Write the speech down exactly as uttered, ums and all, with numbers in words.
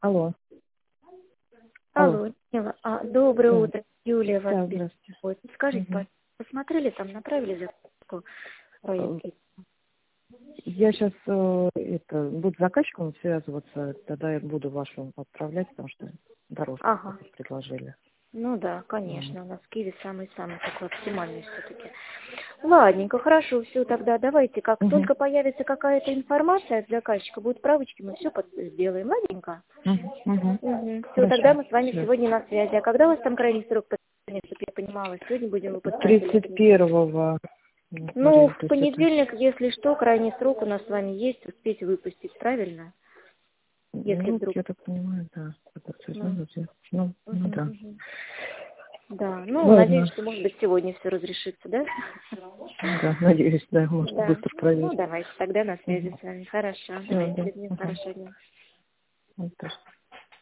Алло. Алло. Алло, Нила, а, доброе Да. утро, Юлия вас Да, здравствуйте. беспокоит. Скажите, Мгм. пожалуйста, посмотрели там, направили заявку Э, проект? Я сейчас это, буду с заказчиком связываться, тогда я буду вашу отправлять, потому что дороже Ага, предложили. ну да, Вот. конечно, у нас Киви самый-самый такой оптимальный все-таки. Ладненько, хорошо, все, тогда давайте, как Мгм. только появится какая-то информация от заказчика, будут правочки, мы все сделаем, ладненько? Мгм. Мгм. Угу. Все, тогда Хорошо. мы с вами Всё. сегодня на связи. А когда у вас там крайний срок подписания, чтобы я понимала? Сегодня будем выпускать или в тридцать понедельник? первого. Ну, Мария, в то есть это... понедельник, если что, крайний срок у нас с вами есть, успеть выпустить, правильно? Если Ну, вдруг. я так понимаю, да. Это всё Ну, знаю, где. Ну, ну мгм, да. мгм. Да, ну, надеюсь, Ладно. что, может быть, сегодня все разрешится, да? Да, надеюсь, да, может Да. быстро Ну, проверить. давайте тогда на связи Угу. с вами. Хорошо. Все, Давайте, да. Людмила, Угу. хорошего дня. Вот так.